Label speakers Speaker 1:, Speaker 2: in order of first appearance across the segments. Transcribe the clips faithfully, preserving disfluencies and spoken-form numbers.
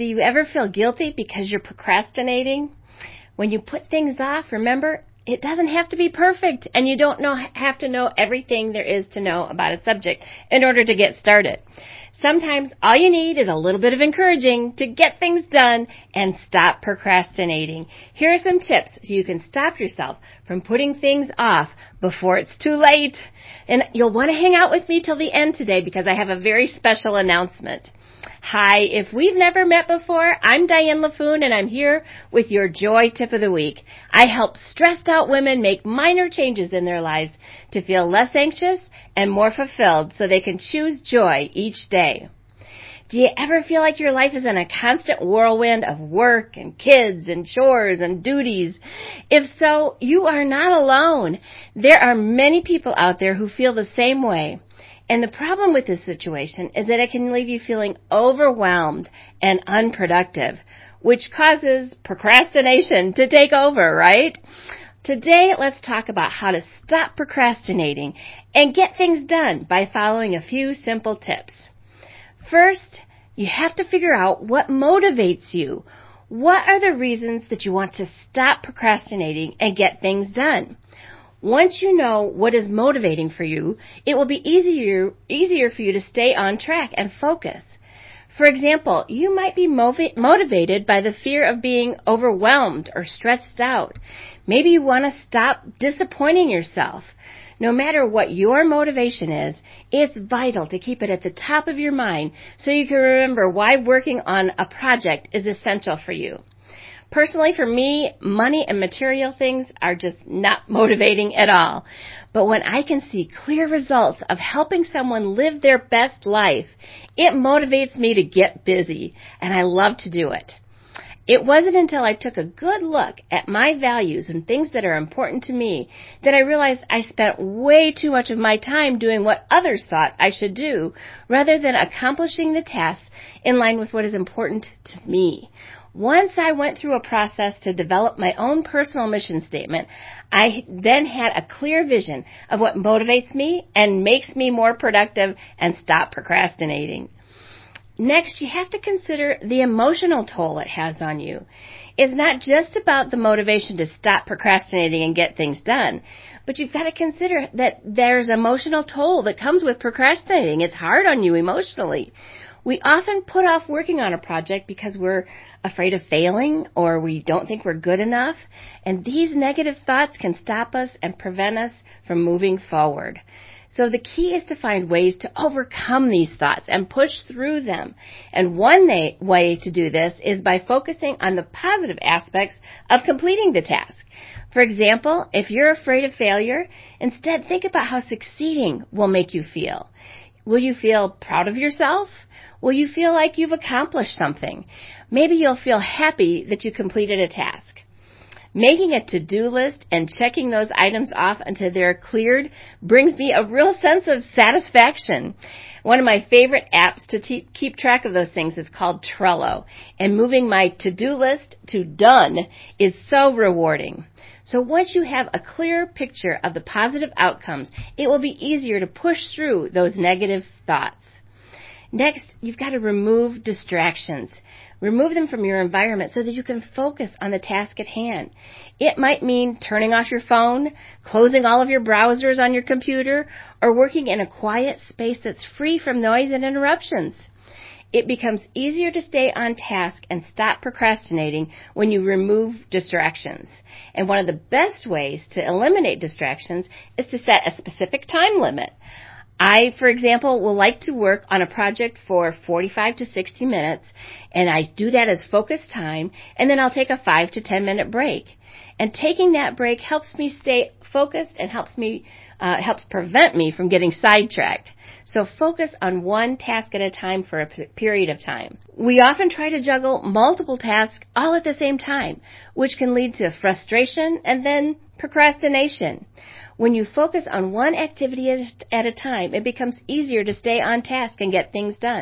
Speaker 1: do you ever feel guilty because you're procrastinating? When you put things off, remember, it doesn't have to be perfect, and you don't know, have to know everything there is to know about a subject in order to get started. Sometimes all you need is a little bit of encouraging to get things done and stop procrastinating. Here are some tips so you can stop yourself from putting things off before it's too late. And you'll want to hang out with me till the end today because I have a very special announcement. Hi, if we've never met before, I'm Diane LaFoon, and I'm here with your Joy Tip of the Week. I help stressed out women make minor changes in their lives to feel less anxious and more fulfilled so they can choose joy each day. Do you ever feel like your life is in a constant whirlwind of work and kids and chores and duties? If so, you are not alone. There are many people out there who feel the same way. And the problem with this situation is that it can leave you feeling overwhelmed and unproductive, which causes procrastination to take over, right? Today, let's talk about how to stop procrastinating and get things done by following a few simple tips. First, you have to figure out what motivates you. What are the reasons that you want to stop procrastinating and get things done? Once you know what is motivating for you, it will be easier easier for you to stay on track and focus. For example, you might be motiv- motivated by the fear of being overwhelmed or stressed out. Maybe you want to stop disappointing yourself. No matter what your motivation is, it's vital to keep it at the top of your mind so you can remember why working on a project is essential for you. Personally, for me, money and material things are just not motivating at all. But when I can see clear results of helping someone live their best life, it motivates me to get busy, and I love to do it. It wasn't until I took a good look at my values and things that are important to me that I realized I spent way too much of my time doing what others thought I should do rather than accomplishing the tasks in line with what is important to me. Once I went through a process to develop my own personal mission statement, I then had a clear vision of what motivates me and makes me more productive and stop procrastinating. Next, you have to consider the emotional toll it has on you. It's not just about the motivation to stop procrastinating and get things done, but you've got to consider that there's emotional toll that comes with procrastinating. It's hard on you emotionally. We often put off working on a project because we're afraid of failing or we don't think we're good enough, and these negative thoughts can stop us and prevent us from moving forward. So the key is to find ways to overcome these thoughts and push through them. And one way to do this is by focusing on the positive aspects of completing the task. For example, if you're afraid of failure, instead think about how succeeding will make you feel. Will you feel proud of yourself? Will you feel like you've accomplished something? Maybe you'll feel happy that you completed a task. Making a to-do list and checking those items off until they're cleared brings me a real sense of satisfaction. One of my favorite apps to te- keep track of those things is called Trello, and moving my to-do list to done is so rewarding. So once you have a clear picture of the positive outcomes, it will be easier to push through those negative thoughts. Next, you've got to remove distractions. Remove them from your environment so that you can focus on the task at hand. It might mean turning off your phone, closing all of your browsers on your computer, or working in a quiet space that's free from noise and interruptions. It becomes easier to stay on task and stop procrastinating when you remove distractions. And one of the best ways to eliminate distractions is to set a specific time limit. I, for example, will like to work on a project for forty-five to sixty minutes, and I do that as focused time, and then I'll take a five to ten minute break. And taking that break helps me stay focused and helps me uh, helps prevent me from getting sidetracked. So focus on one task at a time for a p- period of time. We often try to juggle multiple tasks all at the same time, which can lead to frustration and then procrastination. When you focus on one activity at a time, it becomes easier to stay on task and get things done.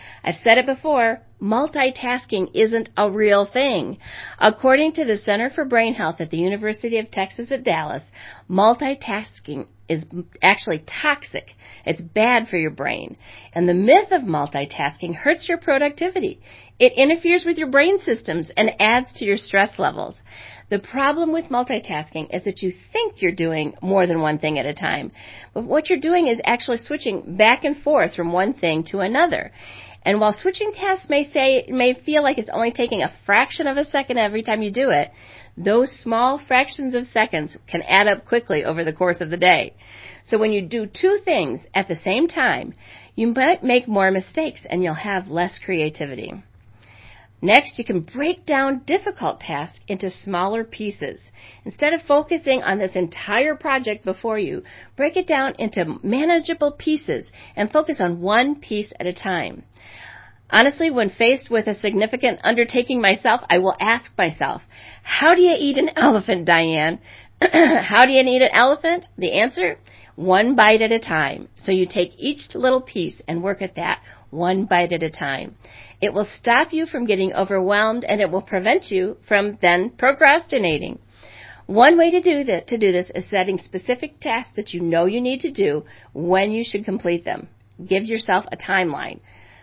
Speaker 1: I've said it before, multitasking isn't a real thing. According to the Center for Brain Health at the University of Texas at Dallas, multitasking is actually toxic. It's bad for your brain. And the myth of multitasking hurts your productivity. It interferes with your brain systems and adds to your stress levels. The problem with multitasking is that you think you're doing more than one thing at a time. But what you're doing is actually switching back and forth from one thing to another. And while switching tasks may say may feel like it's only taking a fraction of a second every time you do it, those small fractions of seconds can add up quickly over the course of the day. So when you do two things at the same time, you might make more mistakes and you'll have less creativity. Next, you can break down difficult tasks into smaller pieces. Instead of focusing on this entire project before you, break it down into manageable pieces and focus on one piece at a time. Honestly, when faced with a significant undertaking myself, I will ask myself, how do you eat an elephant, Diane? How do you eat an elephant? The answer? One bite at a time. So you take each little piece and work at that one bite at a time. It will stop you from getting overwhelmed and it will prevent you from then procrastinating. One way to do that, to do this is setting specific tasks that you know you need to do when you should complete them. Give yourself a timeline.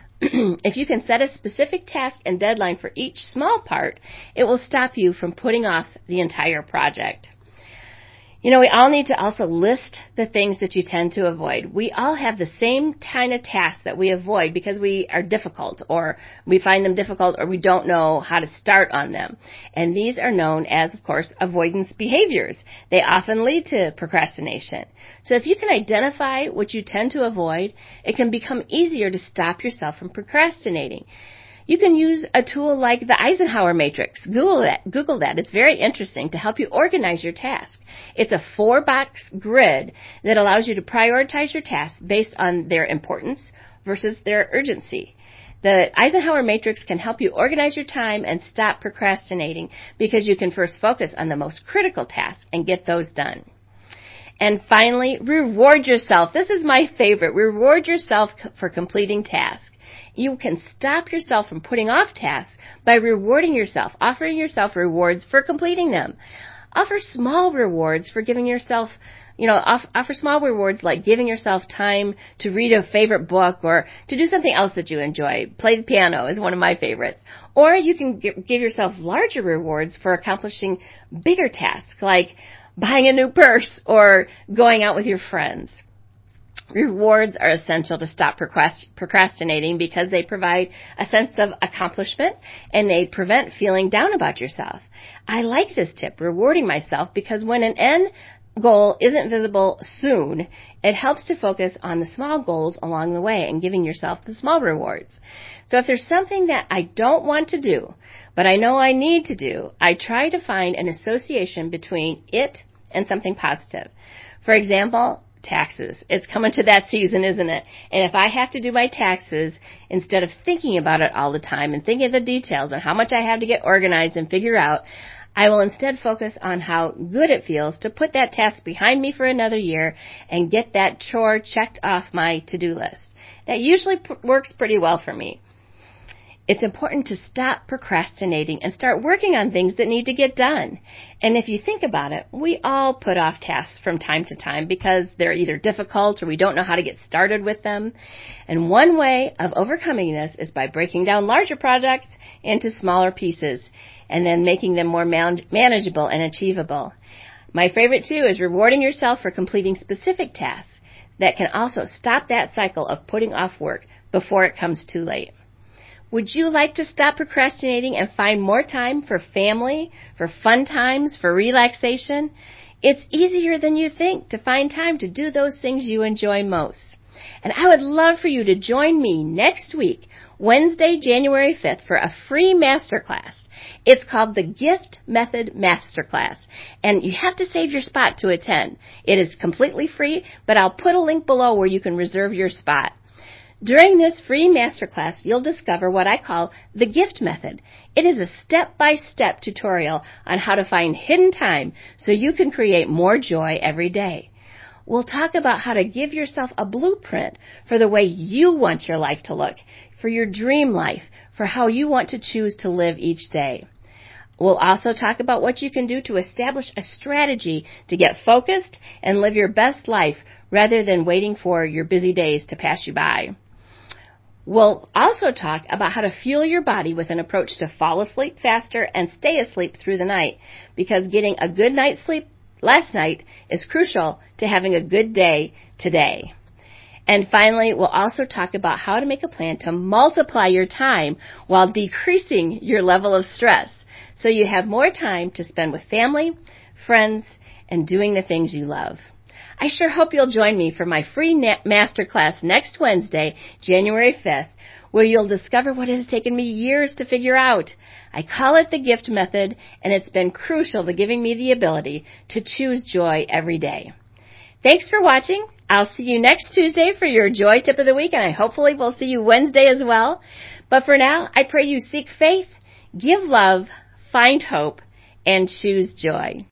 Speaker 1: If you can set a specific task and deadline for each small part, it will stop you from putting off the entire project. You know, we all need to also list the things that you tend to avoid. We all have the same kind of tasks that we avoid because we are difficult or we find them difficult or we don't know how to start on them. And these are known as, of course, avoidance behaviors. They often lead to procrastination. So if you can identify what you tend to avoid, it can become easier to stop yourself from procrastinating. You can use a tool like the Eisenhower Matrix. Google that. Google that. It's very interesting to help you organize your task. It's a four-box grid that allows you to prioritize your tasks based on their importance versus their urgency. The Eisenhower Matrix can help you organize your time and stop procrastinating because you can first focus on the most critical tasks and get those done. And finally, reward yourself. This is my favorite. Reward yourself for completing tasks. You can stop yourself from putting off tasks by rewarding yourself, offering yourself rewards for completing them. Offer small rewards for giving yourself, you know, off, offer small rewards like giving yourself time to read a favorite book or to do something else that you enjoy. Play the piano is one of my favorites. Or you can give, give yourself larger rewards for accomplishing bigger tasks like buying a new purse or going out with your friends. Rewards are essential to stop procrastinating because they provide a sense of accomplishment and they prevent feeling down about yourself. I like this tip, rewarding myself, because when an end goal isn't visible soon, it helps to focus on the small goals along the way and giving yourself the small rewards. So if there's something that I don't want to do, but I know I need to do, I try to find an association between it and something positive. For example, taxes. It's coming to that season, isn't it? And if I have to do my taxes, instead of thinking about it all the time and thinking of the details and how much I have to get organized and figure out, I will instead focus on how good it feels to put that task behind me for another year and get that chore checked off my to-do list. That usually p- works pretty well for me. It's important to stop procrastinating and start working on things that need to get done. And if you think about it, we all put off tasks from time to time because they're either difficult or we don't know how to get started with them. And one way of overcoming this is by breaking down larger projects into smaller pieces and then making them more man- manageable and achievable. My favorite, too, is rewarding yourself for completing specific tasks that can also stop that cycle of putting off work before it comes too late. Would you like to stop procrastinating and find more time for family, for fun times, for relaxation? It's easier than you think to find time to do those things you enjoy most. And I would love for you to join me next week, Wednesday, January fifth, for a free masterclass. It's called the Gift Method Masterclass, and you have to save your spot to attend. It is completely free, but I'll put a link below where you can reserve your spot. During this free masterclass, you'll discover what I call the gift method. It is a step-by-step tutorial on how to find hidden time so you can create more joy every day. We'll talk about how to give yourself a blueprint for the way you want your life to look, for your dream life, for how you want to choose to live each day. We'll also talk about what you can do to establish a strategy to get focused and live your best life rather than waiting for your busy days to pass you by. We'll also talk about how to fuel your body with an approach to fall asleep faster and stay asleep through the night, because getting a good night's sleep last night is crucial to having a good day today. And finally, we'll also talk about how to make a plan to multiply your time while decreasing your level of stress, so you have more time to spend with family, friends, and doing the things you love. I sure hope you'll join me for my free masterclass next Wednesday, January fifth, where you'll discover what has taken me years to figure out. I call it the gift method, and it's been crucial to giving me the ability to choose joy every day. Thanks for watching. I'll see you next Tuesday for your Joy Tip of the Week, and I hopefully will see you Wednesday as well. But for now, I pray you seek faith, give love, find hope, and choose joy.